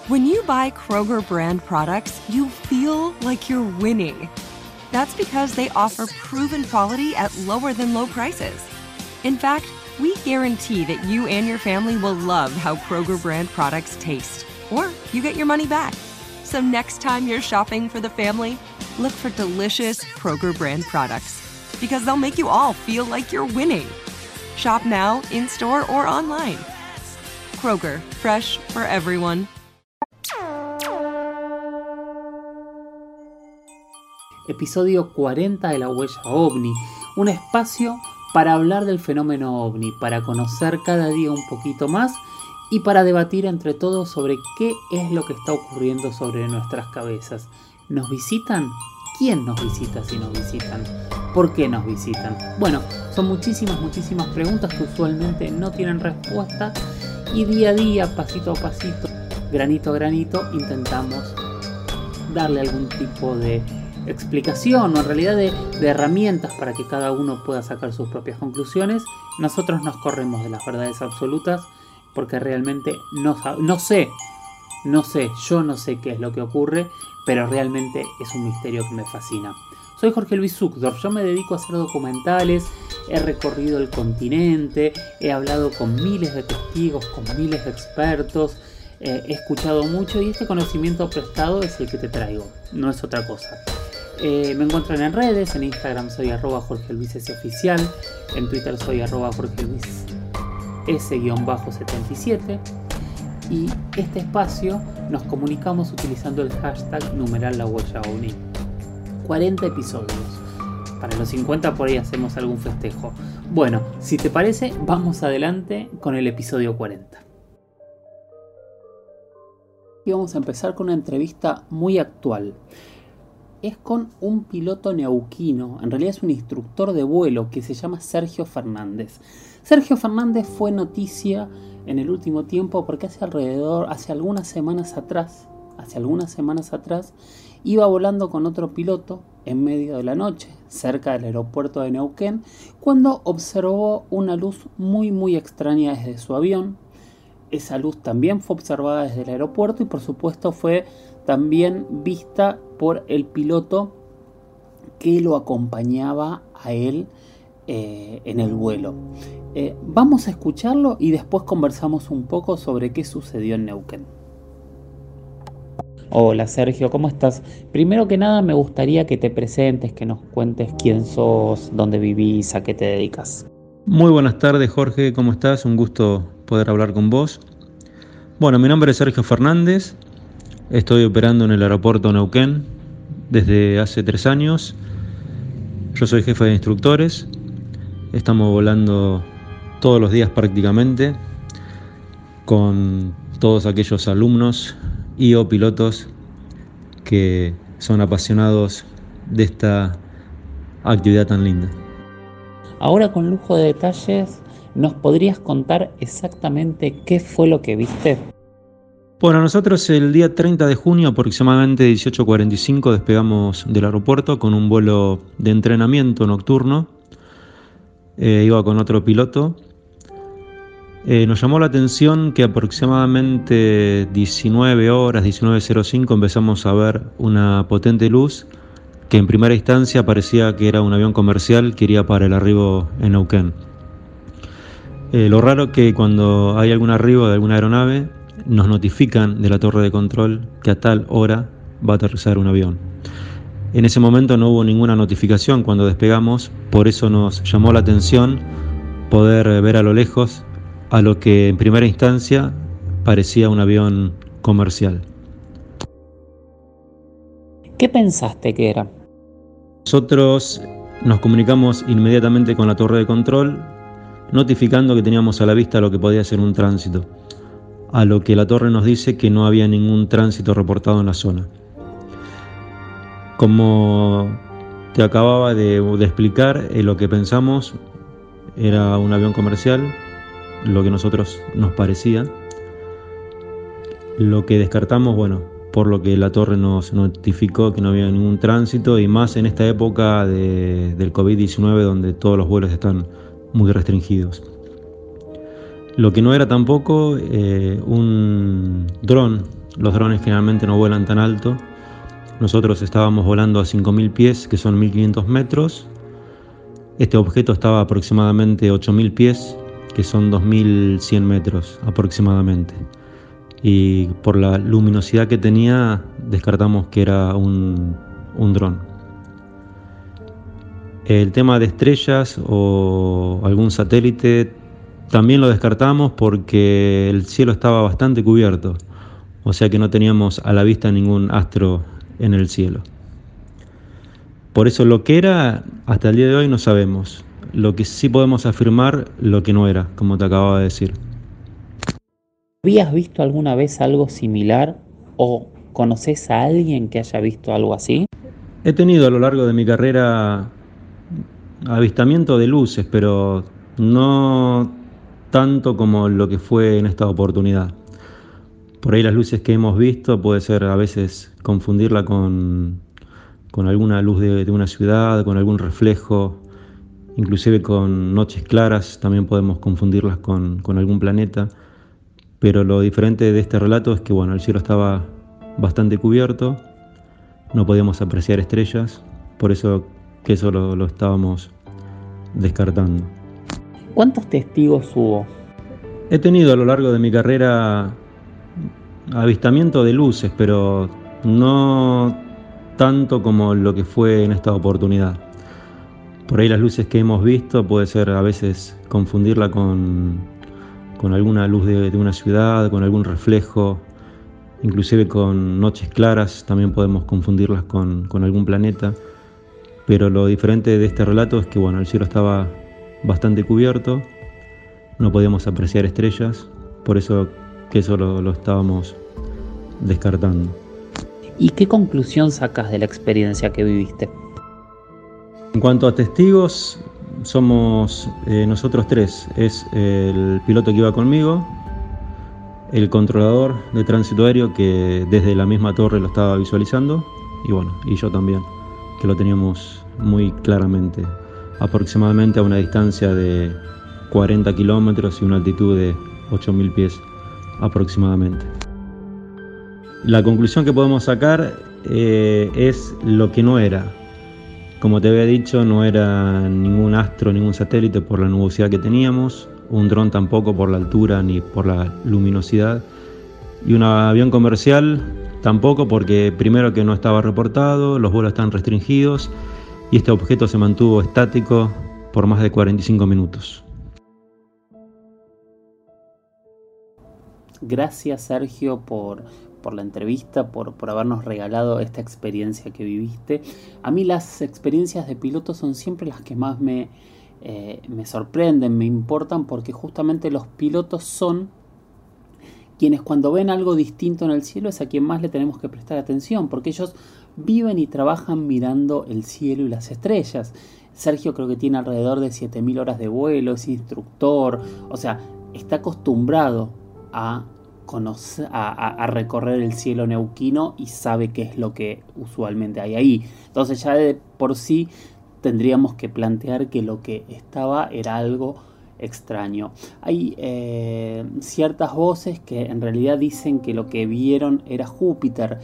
When you buy Kroger brand products, you feel like you're winning. That's because they offer proven quality at lower than low prices. In fact, we guarantee that you and your family will love how Kroger brand products taste, or you get your money back. So next time you're shopping for the family, look for delicious Kroger brand products, because they'll make you all feel like you're winning. Shop now, in-store, or online. Kroger, fresh for everyone. Episodio 40 de La Huella OVNI, un espacio para hablar del fenómeno OVNI, para conocer cada día un poquito más y para debatir entre todos sobre qué es lo que está ocurriendo sobre nuestras cabezas. ¿Nos visitan? ¿Quién nos visita si nos visitan? ¿Por qué nos visitan? Bueno, son muchísimas preguntas que usualmente no tienen respuesta y día a día, pasito a pasito, granito a granito, intentamos darle algún tipo de explicación o en realidad de herramientas para que cada uno pueda sacar sus propias conclusiones. Nosotros nos corremos de las verdades absolutas porque realmente no sé, yo no sé qué es lo que ocurre, pero realmente es un misterio que me fascina. Soy Jorge Luis Zuckdorf, yo me dedico a hacer documentales, he recorrido el continente, he hablado con miles de testigos, con miles de expertos, he escuchado mucho y este conocimiento prestado es el que te traigo, no es otra cosa. Me encuentran en redes, en Instagram soy @JorgeLuisSOficial, en Twitter soy @JorgeLuisS_77 y este espacio nos comunicamos utilizando el hashtag numeral La Huella OVNI. 40 episodios. Para los 50 por ahí hacemos algún festejo. Bueno, si te parece, vamos adelante con el episodio 40. Y vamos a empezar con una entrevista muy actual. Es con un piloto neuquino, en realidad es un instructor de vuelo que se llama Sergio Fernández. Sergio Fernández fue noticia en el último tiempo porque hace algunas semanas atrás, iba volando con otro piloto en medio de la noche, cerca del aeropuerto de Neuquén, cuando observó una luz muy extraña desde su avión. Esa luz también fue observada desde el aeropuerto y por supuesto fue también vista por el piloto que lo acompañaba a él en el vuelo. Vamos a escucharlo y después conversamos un poco sobre qué sucedió en Neuquén. Hola Sergio, ¿cómo estás? Primero que nada me gustaría que te presentes, que nos cuentes quién sos, dónde vivís, a qué te dedicas. Muy buenas tardes Jorge, ¿cómo estás? Un gusto poder hablar con vos. Bueno, mi nombre es Sergio Fernández, estoy operando en el aeropuerto Neuquén desde hace 3 años. Yo soy jefe de instructores, estamos volando todos los días prácticamente con todos aquellos alumnos y o pilotos que son apasionados de esta actividad tan linda. Ahora con lujo de detalles, ¿nos podrías contar exactamente qué fue lo que viste? Bueno, nosotros el día 30 de junio, aproximadamente 18:45, despegamos del aeropuerto con un vuelo de entrenamiento nocturno. Iba con otro piloto. Nos llamó la atención que aproximadamente 19 horas, 19:05, empezamos a ver una potente luz que en primera instancia parecía que era un avión comercial que iría para el arribo en Neuquén. Lo raro es que cuando hay algún arribo de alguna aeronave, nos notifican de la torre de control que a tal hora va a aterrizar un avión. En ese momento no hubo ninguna notificación cuando despegamos, por eso nos llamó la atención poder ver a lo lejos a lo que en primera instancia parecía un avión comercial. ¿Qué pensaste que era? Nosotros nos comunicamos inmediatamente con la torre de control, notificando que teníamos a la vista lo que podía ser un tránsito, a lo que la torre nos dice que no había ningún tránsito reportado en la zona. Como te acababa de explicar, lo que pensamos era un avión comercial, lo que a nosotros nos parecía. Lo que descartamos, bueno, por lo que la torre nos notificó que no había ningún tránsito, y más en esta época del COVID-19 donde todos los vuelos están muy restringidos. Lo que no era tampoco un dron los drones generalmente no vuelan tan alto. Nosotros estábamos volando a 5.000 pies, que son 1.500 metros. Este objeto estaba a aproximadamente 8.000 pies, que son 2.100 metros aproximadamente. Y por la luminosidad que tenía, descartamos que era un dron. El tema de estrellas o algún satélite también lo descartamos porque el cielo estaba bastante cubierto, o sea que no teníamos a la vista ningún astro en el cielo. Por eso lo que era, hasta el día de hoy no sabemos. Lo que sí podemos afirmar, lo que no era, como te acababa de decir. ¿Habías visto alguna vez algo similar o conoces a alguien que haya visto algo así? He tenido a lo largo de mi carrera avistamiento de luces, pero no tanto como lo que fue en esta oportunidad. Por ahí las luces que hemos visto puede ser a veces confundirla con alguna luz de una ciudad, con algún reflejo, inclusive con noches claras también podemos confundirlas con algún planeta. Pero lo diferente de este relato es que bueno, el cielo estaba bastante cubierto, no podíamos apreciar estrellas, por eso que eso lo estábamos descartando. ¿Cuántos testigos hubo? He tenido a lo largo de mi carrera avistamiento de luces, pero no tanto como lo que fue en esta oportunidad. Por ahí las luces que hemos visto puede ser a veces confundirla con alguna luz de una ciudad, con algún reflejo, inclusive con noches claras también podemos confundirlas con algún planeta. Pero lo diferente de este relato es que bueno, el cielo estaba bastante cubierto, no podíamos apreciar estrellas, por eso que eso lo estábamos descartando. ¿Y qué conclusión sacas de la experiencia que viviste? En cuanto a testigos, somos nosotros tres. Es el piloto que iba conmigo, el controlador de tránsito aéreo que desde la misma torre lo estaba visualizando, y bueno, y yo también, que lo teníamos muy claramente, aproximadamente a una distancia de 40 kilómetros y una altitud de 8.000 pies aproximadamente. La conclusión que podemos sacar es lo que no era. Como te había dicho, no era ningún astro, ningún satélite por la nubosidad que teníamos, un dron tampoco por la altura ni por la luminosidad, y un avión comercial tampoco porque primero que no estaba reportado, los vuelos están restringidos y este objeto se mantuvo estático por más de 45 minutos. Gracias, Sergio, por la entrevista, por habernos regalado esta experiencia que viviste. A mí las experiencias de piloto son siempre las que más me sorprenden, me importan, porque justamente los pilotos son quienes cuando ven algo distinto en el cielo es a quien más le tenemos que prestar atención, porque ellos viven y trabajan mirando el cielo y las estrellas. Sergio creo que tiene alrededor de 7.000 horas de vuelo, es instructor, o sea, está acostumbrado a recorrer el cielo neuquino y sabe qué es lo que usualmente hay ahí. Entonces ya de por sí tendríamos que plantear que lo que estaba era algo extraño. Hay ciertas voces que en realidad dicen que lo que vieron era Júpiter.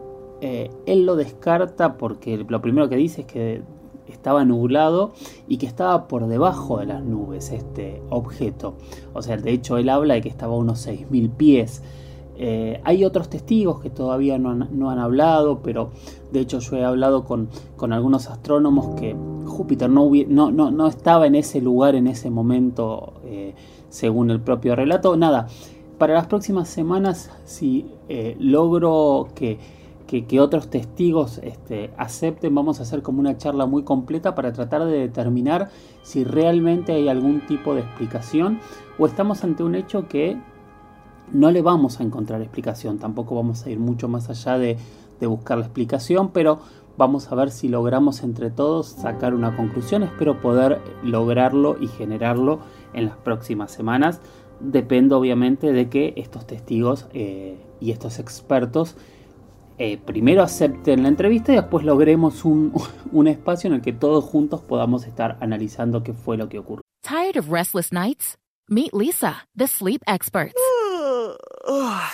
Él lo descarta porque lo primero que dice es que estaba nublado y que estaba por debajo de las nubes este objeto. O sea, de hecho él habla de que estaba a unos 6.000 pies. Hay otros testigos que todavía no han hablado, pero de hecho yo he hablado con algunos astrónomos que Júpiter no estaba en ese lugar en ese momento, según el propio relato. Nada, para las próximas semanas, si logro que otros testigos acepten, vamos a hacer como una charla muy completa para tratar de determinar si realmente hay algún tipo de explicación o estamos ante un hecho que no le vamos a encontrar explicación. Tampoco vamos a ir mucho más allá de buscar la explicación, pero vamos a ver si logramos entre todos sacar una conclusión. Espero poder lograrlo y generarlo en las próximas semanas. Depende obviamente de que estos testigos y estos expertos primero acepten la entrevista y después logremos un espacio en el que todos juntos podamos estar analizando qué fue lo que ocurrió. Tired of restless nights? Meet Leesa, the sleep experts.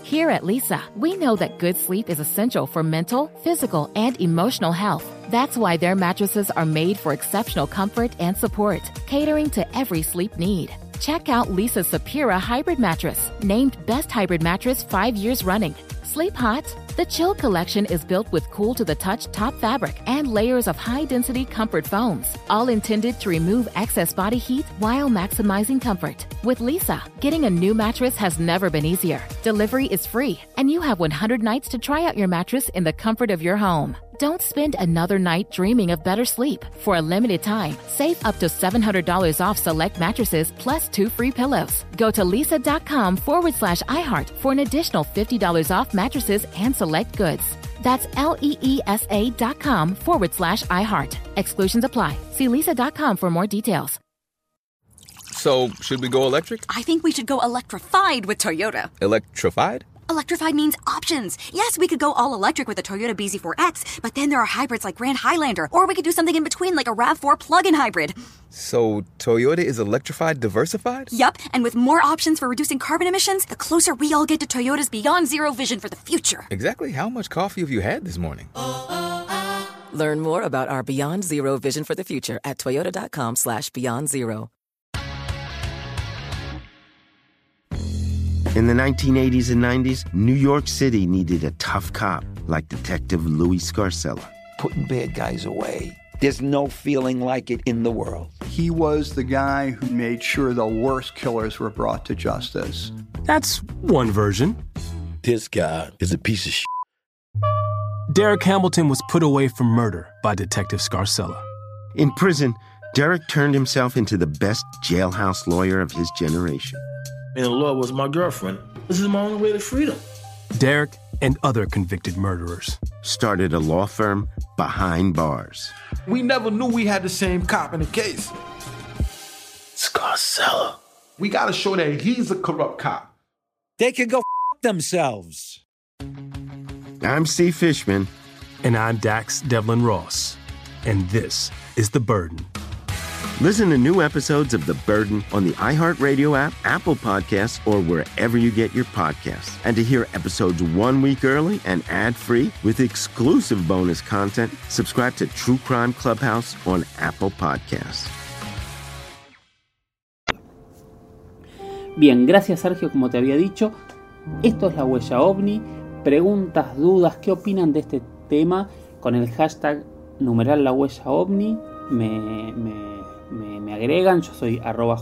Here at Lisa, we know that good sleep is essential for mental, physical, and emotional health. That's why their mattresses are made for exceptional comfort and support, catering to every sleep need. Check out Lisa's Sapira Hybrid Mattress, named Best Hybrid Mattress 5 years running. Sleep hot? The Chill Collection is built with cool-to-the-touch top fabric and layers of high-density comfort foams, all intended to remove excess body heat while maximizing comfort. With Lisa, getting a new mattress has never been easier. Delivery is free, and you have 100 nights to try out your mattress in the comfort of your home. Don't spend another night dreaming of better sleep. For a limited time, save up to $700 off select mattresses plus 2 free pillows. Go to lisa.com/iHeart for an additional $50 off mattresses and select goods. That's LEESA.com/iHeart. Exclusions apply. See lisa.com for more details. So, should we go electric? I think we should go electrified with Toyota. Electrified? Electrified means options. Yes, we could go all electric with the Toyota BZ4X, but then there are hybrids like Grand Highlander, or we could do something in between like a RAV4 plug-in hybrid. So, Toyota is electrified diversified? Yup, and with more options for reducing carbon emissions, the closer we all get to Toyota's Beyond Zero vision for the future. Exactly how much coffee have you had this morning? Learn more about our Beyond Zero vision for the future at toyota.com/Beyond Zero. In the 1980s and 90s, New York City needed a tough cop like Detective Louis Scarcella. Putting bad guys away. There's no feeling like it in the world. He was the guy who made sure the worst killers were brought to justice. That's one version. This guy is a piece of shit. Derek Hamilton was put away for murder by Detective Scarcella. In prison, Derek turned himself into the best jailhouse lawyer of his generation. And the law was my girlfriend. This is my only way to freedom. Derek and other convicted murderers started a law firm behind bars. We never knew we had the same cop in the case. Scarcella. We gotta show that he's a corrupt cop. They can go themselves. I'm Steve Fishman. And I'm Dax Devlin Ross. And this is The Burden. Listen to new episodes of The Burden on the iHeartRadio app, Apple Podcasts, or wherever you get your podcasts. And to hear episodes 1 week early and ad-free with exclusive bonus content, subscribe to True Crime Clubhouse on Apple Podcasts. Bien, gracias Sergio, como te había dicho. Esto es La Huella OVNI. Preguntas, dudas, ¿qué opinan de este tema? Con el hashtag #La Huella OVNI me agregan. Yo soy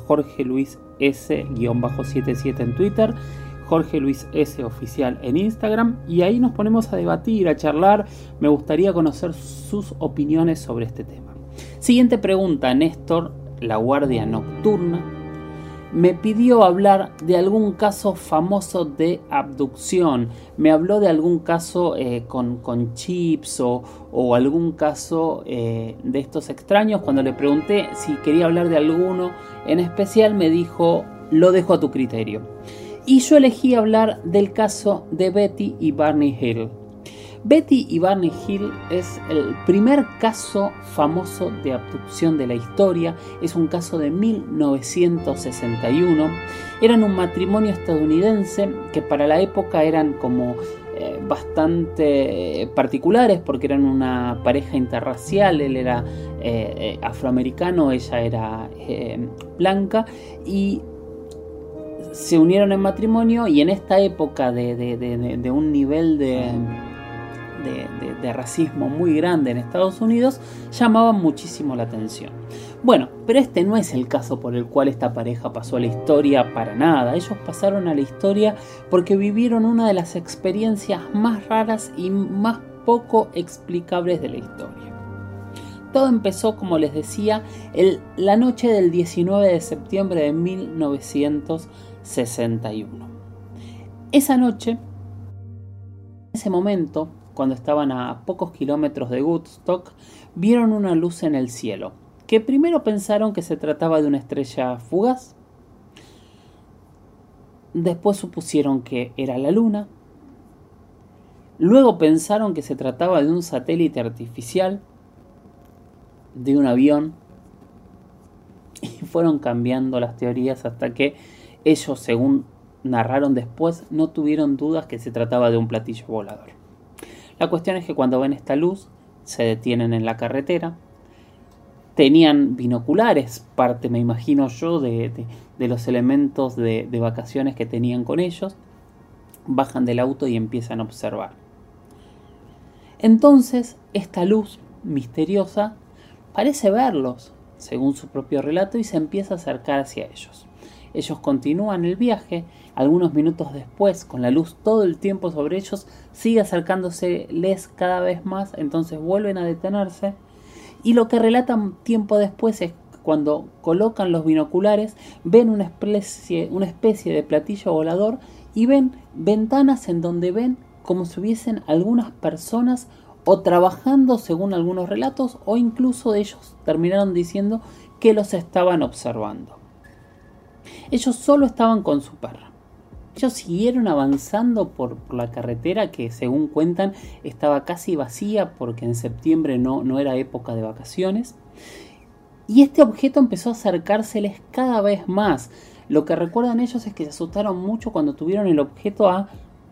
@JorgeLuisS_77 en Twitter, Jorge Luis S oficial en Instagram, y ahí nos ponemos a debatir, a charlar. Me gustaría conocer sus opiniones sobre este tema. Siguiente pregunta, Néstor, la Guardia Nocturna, me pidió hablar de algún caso famoso de abducción. Me habló de algún caso con chips o algún caso de estos extraños. Cuando le pregunté si quería hablar de alguno en especial, me dijo, lo dejo a tu criterio. Y yo elegí hablar del caso de Betty y Barney Hill. Betty y Barney Hill es el primer caso famoso de abducción de la historia. Es un caso de 1961. Eran un matrimonio estadounidense que para la época eran como bastante particulares porque eran una pareja interracial. Él era afroamericano, ella era blanca, y se unieron en matrimonio, y en esta época de un nivel de racismo muy grande en Estados Unidos, llamaban muchísimo la atención. Bueno, pero este no es el caso por el cual esta pareja pasó a la historia para nada. Ellos pasaron a la historia porque vivieron una de las experiencias más raras y más poco explicables de la historia. Todo empezó, como les decía, la noche del 19 de septiembre de 1961. Esa noche, en ese momento, cuando estaban a pocos kilómetros de Woodstock, vieron una luz en el cielo, que primero pensaron que se trataba de una estrella fugaz, después supusieron que era la luna, luego pensaron que se trataba de un satélite artificial, de un avión, y fueron cambiando las teorías hasta que ellos, según narraron después, no tuvieron dudas que se trataba de un platillo volador. La cuestión es que cuando ven esta luz, se detienen en la carretera. Tenían binoculares, parte me imagino yo de los elementos de vacaciones que tenían con ellos. Bajan del auto y empiezan a observar. Entonces, esta luz misteriosa parece verlos, según su propio relato, y se empieza a acercar hacia ellos. Ellos continúan el viaje. Algunos minutos después, con la luz todo el tiempo sobre ellos, sigue acercándoseles cada vez más. Entonces vuelven a detenerse. Y lo que relatan tiempo después es cuando colocan los binoculares, ven una especie de platillo volador y ven ventanas en donde ven como si hubiesen algunas personas o trabajando según algunos relatos, o incluso ellos terminaron diciendo que los estaban observando. Ellos solo estaban con su perra. Ellos siguieron avanzando por la carretera que, según cuentan, estaba casi vacía porque en septiembre no era época de vacaciones. Y este objeto empezó a acercárseles cada vez más. Lo que recuerdan ellos es que se asustaron mucho cuando tuvieron el objeto a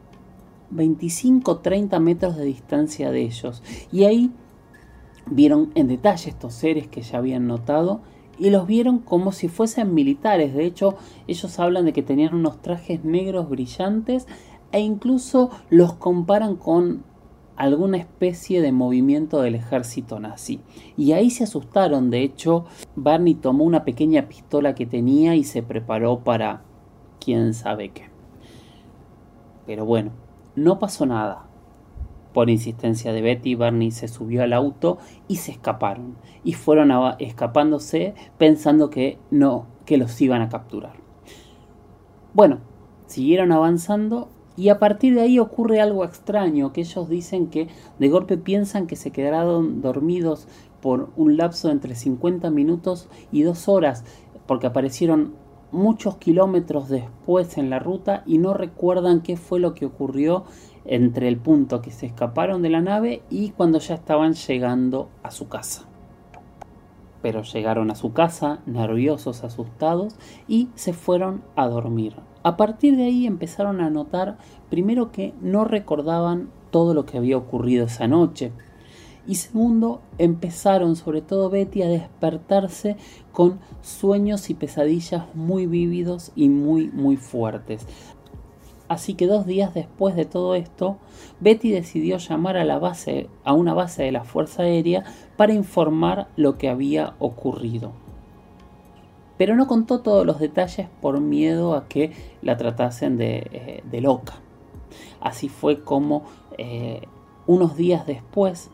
25-30 metros de distancia de ellos. Y ahí vieron en detalle estos seres que ya habían notado. Y los vieron como si fuesen militares. De hecho, ellos hablan de que tenían unos trajes negros brillantes e incluso los comparan con alguna especie de movimiento del ejército nazi. Y ahí se asustaron. De hecho, Barney tomó una pequeña pistola que tenía y se preparó para quién sabe qué. Pero bueno, no pasó nada. Por insistencia de Betty, Barney se subió al auto y se escaparon. Y fueron escapándose pensando que los iban a capturar. Bueno, siguieron avanzando y a partir de ahí ocurre algo extraño, que ellos dicen que de golpe piensan que se quedaron dormidos por un lapso de entre 50 minutos y 2 horas, porque aparecieron muchos kilómetros después en la ruta y no recuerdan qué fue lo que ocurrió entre el punto que se escaparon de la nave y cuando ya estaban llegando a su casa. Pero llegaron a su casa nerviosos, asustados, y se fueron a dormir. A partir de ahí empezaron a notar, primero, que no recordaban todo lo que había ocurrido esa noche. Y segundo, empezaron, sobre todo Betty, a despertarse con sueños y pesadillas muy vívidos y muy, muy fuertes. Así que 2 días después de todo esto, Betty decidió llamar a una base de la Fuerza Aérea para informar lo que había ocurrido. Pero no contó todos los detalles por miedo a que la tratasen de loca. Así fue como unos días después,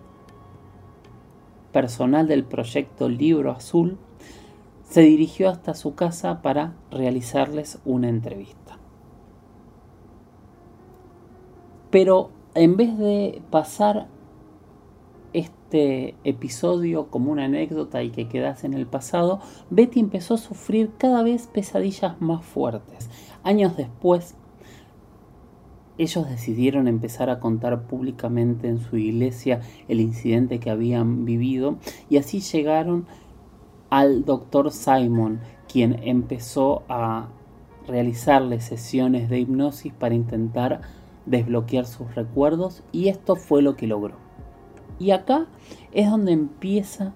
personal del proyecto Libro Azul se dirigió hasta su casa para realizarles una entrevista. Pero en vez de pasar este episodio como una anécdota y que quedase en el pasado, Betty empezó a sufrir cada vez pesadillas más fuertes. Años después, ellos decidieron empezar a contar públicamente en su iglesia el incidente que habían vivido y así llegaron al Dr. Simon, quien empezó a realizarles sesiones de hipnosis para intentar desbloquear sus recuerdos, y esto fue lo que logró. Y acá es donde empieza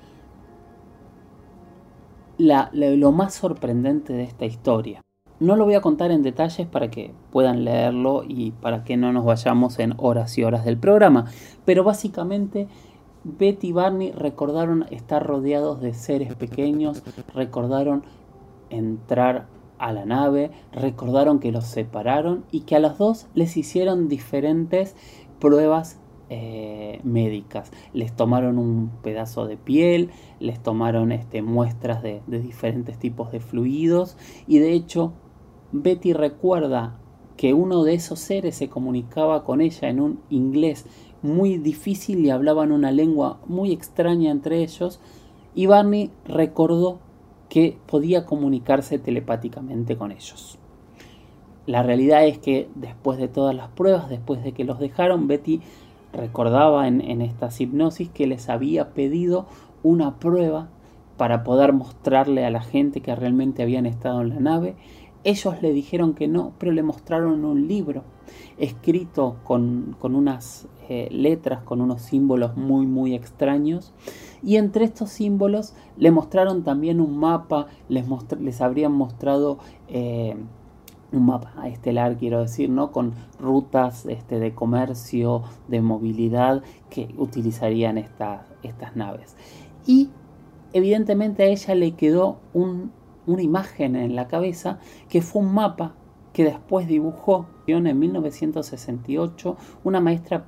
lo más sorprendente de esta historia. No lo voy a contar en detalles para que puedan leerlo y para que no nos vayamos en horas y horas del programa, pero básicamente Betty y Barney recordaron estar rodeados de seres pequeños, recordaron entrar a la nave, recordaron que los separaron y que a los dos les hicieron diferentes pruebas médicas. Les tomaron un pedazo de piel, les tomaron muestras de diferentes tipos de fluidos, y de hecho Betty recuerda que uno de esos seres se comunicaba con ella en un inglés muy difícil y hablaban una lengua muy extraña entre ellos, y Barney recordó que podía comunicarse telepáticamente con ellos. La realidad es que después de todas las pruebas, después de que los dejaron, Betty recordaba en estas hipnosis que les había pedido una prueba para poder mostrarle a la gente que realmente habían estado en la nave Ellos le dijeron que no, pero le mostraron un libro escrito con unas letras, con unos símbolos muy muy extraños, y entre estos símbolos le mostraron también un mapa, les habrían mostrado un mapa estelar, quiero decir, ¿no? Con rutas de comercio, de movilidad que utilizarían estas naves. Y evidentemente a ella le quedó una imagen en la cabeza, que fue un mapa que después dibujó en 1968 una maestra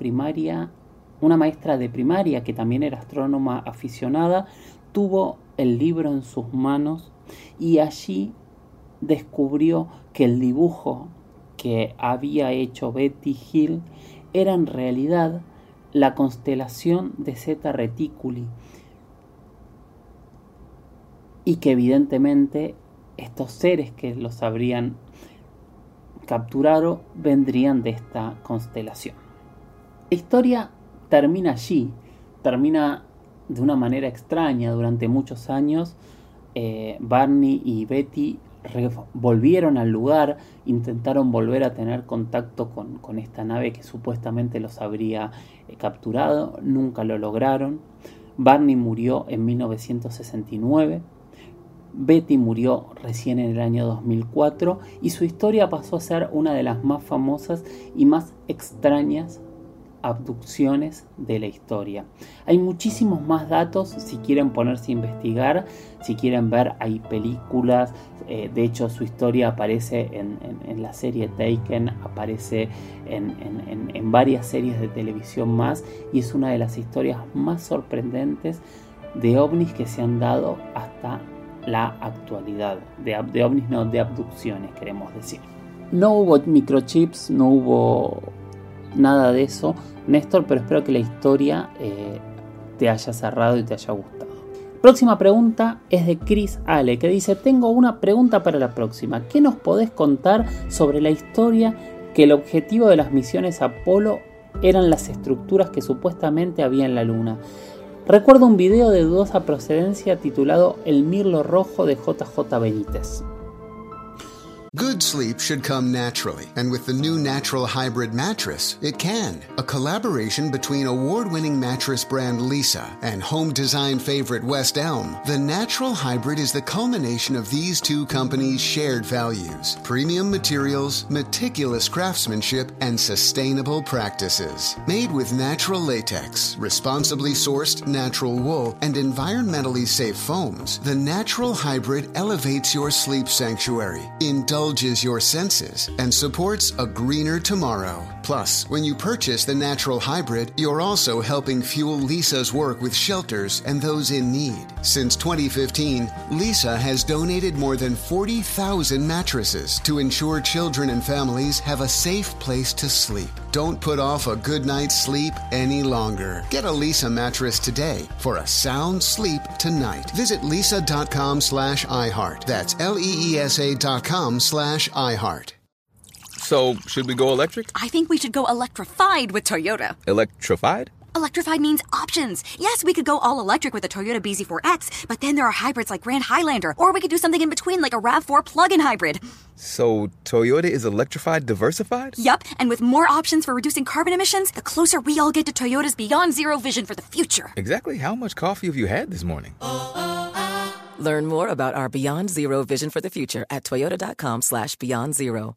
de primaria que también era astrónoma aficionada. Tuvo el libro en sus manos y allí descubrió que el dibujo que había hecho Betty Hill era en realidad la constelación de Zeta Reticuli, y que evidentemente estos seres que los habrían capturado vendrían de esta constelación. La historia termina allí, termina de una manera extraña. Durante muchos años Barney y Betty volvieron al lugar, intentaron volver a tener contacto con esta nave que supuestamente los habría capturado, nunca lo lograron. Barney murió en 1969, Betty murió recién en el año 2004 y su historia pasó a ser una de las más famosas y más extrañas abducciones de la historia. Hay muchísimos más datos si quieren ponerse a investigar, si quieren ver, hay películas, de hecho su historia aparece en la serie Taken, aparece en varias series de televisión más, y es una de las historias más sorprendentes de ovnis que se han dado hasta la actualidad, de ovnis, no, de abducciones queremos decir. No hubo microchips, no hubo nada de eso, Néstor, pero espero que la historia te haya cerrado y te haya gustado. Próxima pregunta es de Chris Ale, que dice: tengo una pregunta para la próxima. ¿Qué nos podés contar sobre la historia que el objetivo de las misiones Apolo eran las estructuras que supuestamente había en la Luna? Recuerdo un video de dudosa procedencia titulado El Mirlo Rojo de JJ Benítez. Good sleep should come naturally, and with the new Natural Hybrid mattress, it can. A collaboration between award-winning mattress brand Leesa and home design favorite West Elm, the Natural Hybrid is the culmination of these two companies' shared values: premium materials, meticulous craftsmanship, and sustainable practices. Made with natural latex, responsibly sourced natural wool, and environmentally safe foams, the Natural Hybrid elevates your sleep sanctuary, indulges your senses, and supports a greener tomorrow. Plus, when you purchase the Natural Hybrid, you're also helping fuel Leesa's work with shelters and those in need. Since 2015, Leesa has donated more than 40,000 mattresses to ensure children and families have a safe place to sleep. Don't put off a good night's sleep any longer. Get a Leesa mattress today for a sound sleep tonight. Visit leesa.com/iHeart. That's LEESA.com/iHeart. So, should we go electric? I think we should go electrified with Toyota. Electrified? Electrified means options. Yes, we could go all electric with the Toyota BZ4X, but then there are hybrids like Grand Highlander, or we could do something in between like a RAV4 plug-in hybrid. So, Toyota is electrified diversified? Yup, and with more options for reducing carbon emissions, the closer we all get to Toyota's Beyond Zero vision for the future. Exactly how much coffee have you had this morning? Learn more about our Beyond Zero vision for the future at toyota.com/beyondzero.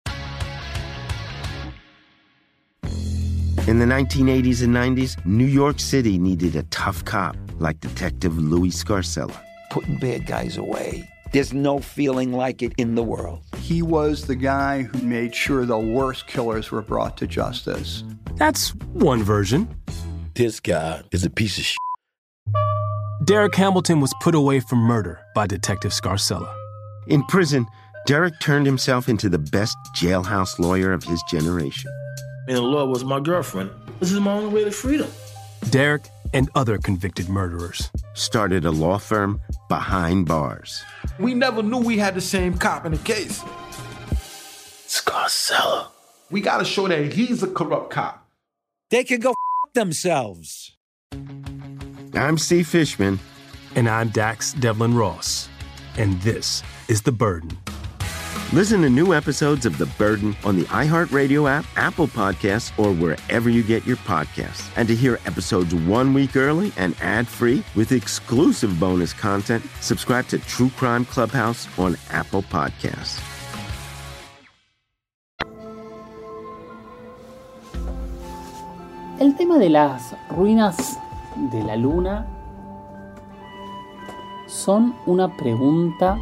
In the 1980s and 90s, New York City needed a tough cop like Detective Louis Scarcella. Putting bad guys away. There's no feeling like it in the world. He was the guy who made sure the worst killers were brought to justice. That's one version. This guy is a piece of shit. Derek Hamilton was put away for murder by Detective Scarcella. In prison, Derek turned himself into the best jailhouse lawyer of his generation. And the law was my girlfriend. This is my only way to freedom. Derek and other convicted murderers started a law firm behind bars. We never knew we had the same cop in the case. Scarcella. We gotta show that he's a corrupt cop. They can go themselves. I'm Steve Fishman. And I'm Dax Devlin Ross. And this is The Burden. Listen to new episodes of The Burden on the iHeartRadio app, Apple Podcasts, or wherever you get your podcasts. And to hear episodes 1 week early and ad-free with exclusive bonus content, subscribe to True Crime Clubhouse on Apple Podcasts. El tema de las ruinas de la luna son una pregunta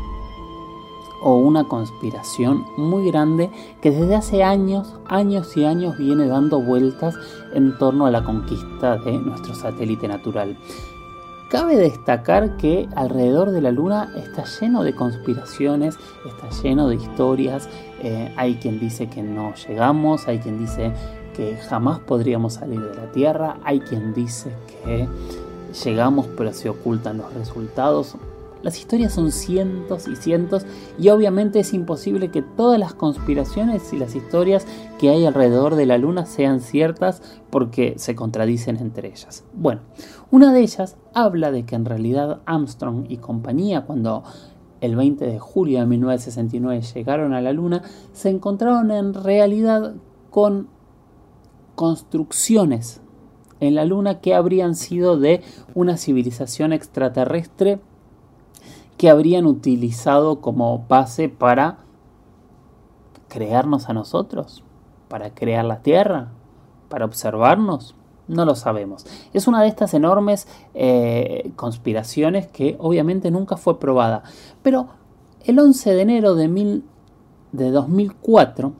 o una conspiración muy grande que desde hace años y años viene dando vueltas en torno a la conquista de nuestro satélite natural. Cabe destacar que alrededor de la Luna está lleno de conspiraciones, está lleno de historias. Hay quien dice que no llegamos, hay quien dice que jamás podríamos salir de la Tierra, hay quien dice que llegamos pero se ocultan los resultados. Las historias son cientos y cientos y obviamente es imposible que todas las conspiraciones y las historias que hay alrededor de la Luna sean ciertas porque se contradicen entre ellas. Bueno, una de ellas habla de que en realidad Armstrong y compañía, cuando el 20 de julio de 1969 llegaron a la Luna, se encontraron en realidad con construcciones en la Luna que habrían sido de una civilización extraterrestre que habrían utilizado como base para crearnos a nosotros, para crear la Tierra, para observarnos. No lo sabemos. Es una de estas enormes conspiraciones que obviamente nunca fue probada. Pero el 11 de enero de 2004,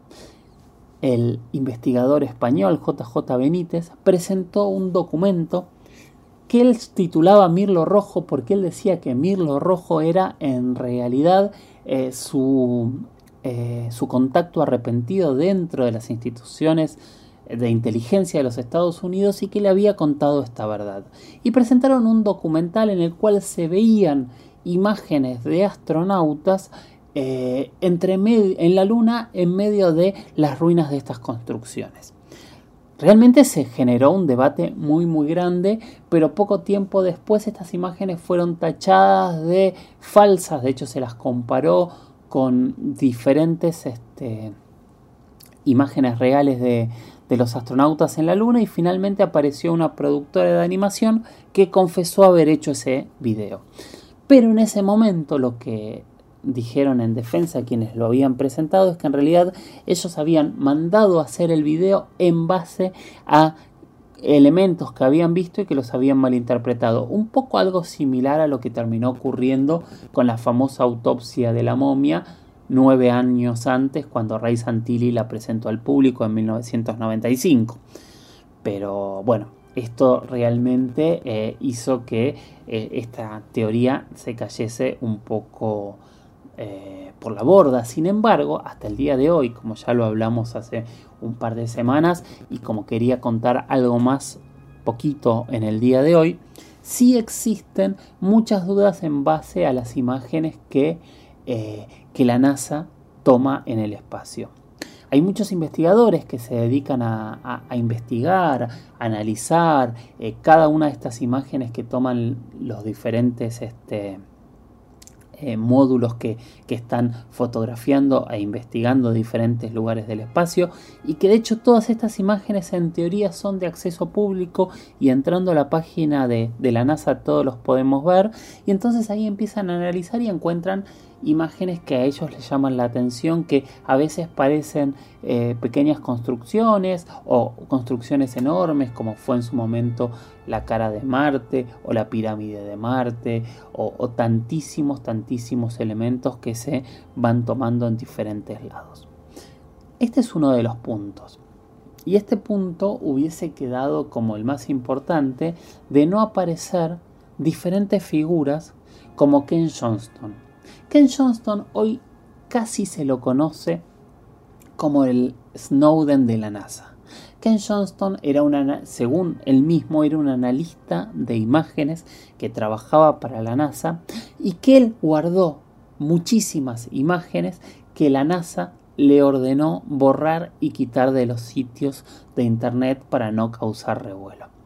el investigador español JJ Benítez presentó un documento que él titulaba Mirlo Rojo porque él decía que Mirlo Rojo era en realidad su contacto arrepentido dentro de las instituciones de inteligencia de los Estados Unidos y que le había contado esta verdad. Y presentaron un documental en el cual se veían imágenes de astronautas en la Luna en medio de las ruinas de estas construcciones. Realmente se generó un debate muy muy grande, pero poco tiempo después estas imágenes fueron tachadas de falsas. De hecho se las comparó con diferentes imágenes reales de los astronautas en la Luna y finalmente apareció una productora de animación que confesó haber hecho ese video. Pero en ese momento lo que dijeron en defensa quienes lo habían presentado es que en realidad ellos habían mandado a hacer el video en base a elementos que habían visto y que los habían malinterpretado. Un poco algo similar a lo que terminó ocurriendo con la famosa autopsia de la momia 9 años antes, cuando Ray Santilli la presentó al público en 1995. Pero bueno, esto realmente hizo que esta teoría se cayese un poco por la borda. Sin embargo, hasta el día de hoy, como ya lo hablamos hace un par de semanas y como quería contar algo más poquito en el día de hoy, sí existen muchas dudas en base a las imágenes que la NASA toma en el espacio. Hay muchos investigadores que se dedican a investigar, a analizar cada una de estas imágenes que toman los diferentes módulos que están fotografiando e investigando diferentes lugares del espacio y que de hecho todas estas imágenes en teoría son de acceso público y entrando a la página de la NASA todos los podemos ver y entonces ahí empiezan a analizar y encuentran imágenes que a ellos les llaman la atención, que a veces parecen pequeñas construcciones o construcciones enormes como fue en su momento la cara de Marte o la pirámide de Marte o tantísimos elementos que se van tomando en diferentes lados. Este es uno de los puntos. Y este punto hubiese quedado como el más importante de no aparecer diferentes figuras como Ken Johnston. Ken Johnston hoy casi se lo conoce como el Snowden de la NASA. Ken Johnston según él mismo, era un analista de imágenes que trabajaba para la NASA y que él guardó muchísimas imágenes que la NASA le ordenó borrar y quitar de los sitios de internet para no causar revuelo.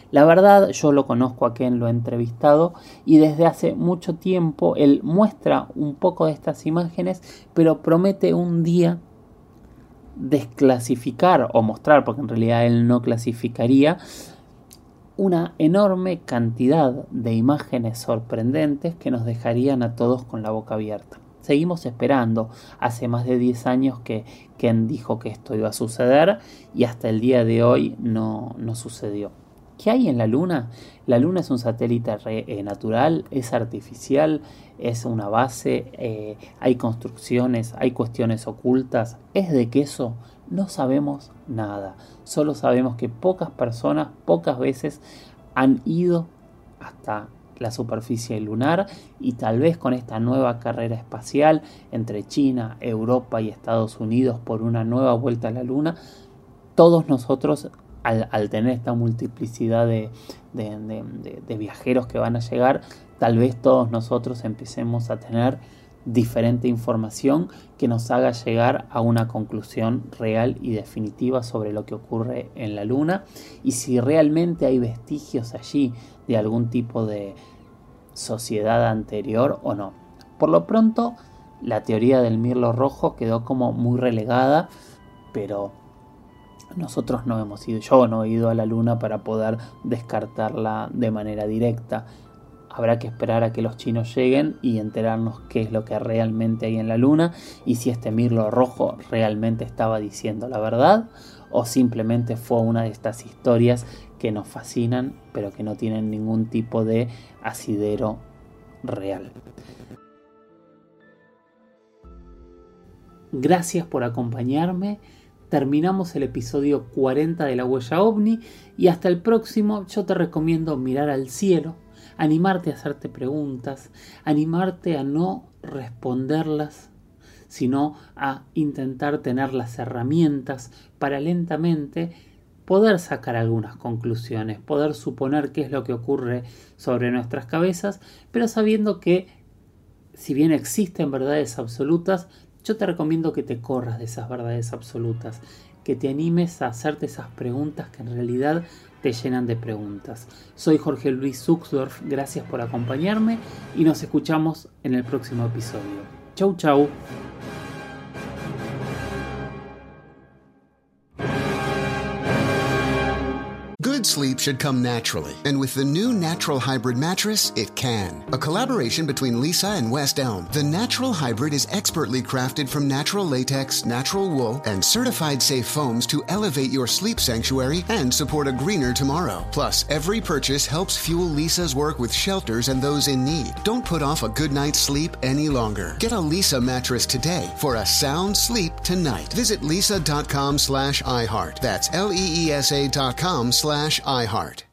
La verdad, yo lo conozco a Ken, lo he entrevistado y desde hace mucho tiempo él muestra un poco de estas imágenes, pero promete un día desclasificar o mostrar, porque en realidad él no clasificaría, una enorme cantidad de imágenes sorprendentes que nos dejarían a todos con la boca abierta. Seguimos esperando. Hace más de 10 años que Ken dijo que esto iba a suceder y hasta el día de hoy no sucedió. ¿Qué hay en la Luna? La Luna es un satélite natural, es artificial, es una base, hay construcciones, hay cuestiones ocultas. ¿Es de queso? No sabemos nada. Solo sabemos que pocas personas, pocas veces han ido hasta la superficie lunar y tal vez con esta nueva carrera espacial entre China, Europa y Estados Unidos por una nueva vuelta a la Luna, todos nosotros al tener esta multiplicidad de viajeros que van a llegar, tal vez todos nosotros empecemos a tener diferente información que nos haga llegar a una conclusión real y definitiva sobre lo que ocurre en la Luna y si realmente hay vestigios allí de algún tipo de sociedad anterior o no. Por lo pronto, la teoría del mirlo rojo quedó como muy relegada, pero nosotros no hemos ido, yo no he ido a la Luna para poder descartarla de manera directa. Habrá que esperar a que los chinos lleguen y enterarnos qué es lo que realmente hay en la Luna y si este mirlo rojo realmente estaba diciendo la verdad o simplemente fue una de estas historias que nos fascinan pero que no tienen ningún tipo de asidero real. Gracias por acompañarme. Terminamos el episodio 40 de La Huella OVNI y hasta el próximo yo te recomiendo mirar al cielo, animarte a hacerte preguntas, animarte a no responderlas, sino a intentar tener las herramientas para lentamente poder sacar algunas conclusiones, poder suponer qué es lo que ocurre sobre nuestras cabezas, pero sabiendo que si bien existen verdades absolutas, yo te recomiendo que te corras de esas verdades absolutas, que te animes a hacerte esas preguntas que en realidad te llenan de preguntas. Soy Jorge Luis Zuxdorf, gracias por acompañarme y nos escuchamos en el próximo episodio. Chau, chau. Good sleep should come naturally, and with the new Natural Hybrid mattress, it can. A collaboration between Lisa and West Elm, the Natural Hybrid is expertly crafted from natural latex, natural wool, and certified safe foams to elevate your sleep sanctuary and support a greener tomorrow. Plus, every purchase helps fuel Lisa's work with shelters and those in need. Don't put off a good night's sleep any longer. Get a Lisa mattress today for a sound sleep tonight. Visit lisa.com/iHeart. That's LEESA.com/iHeart.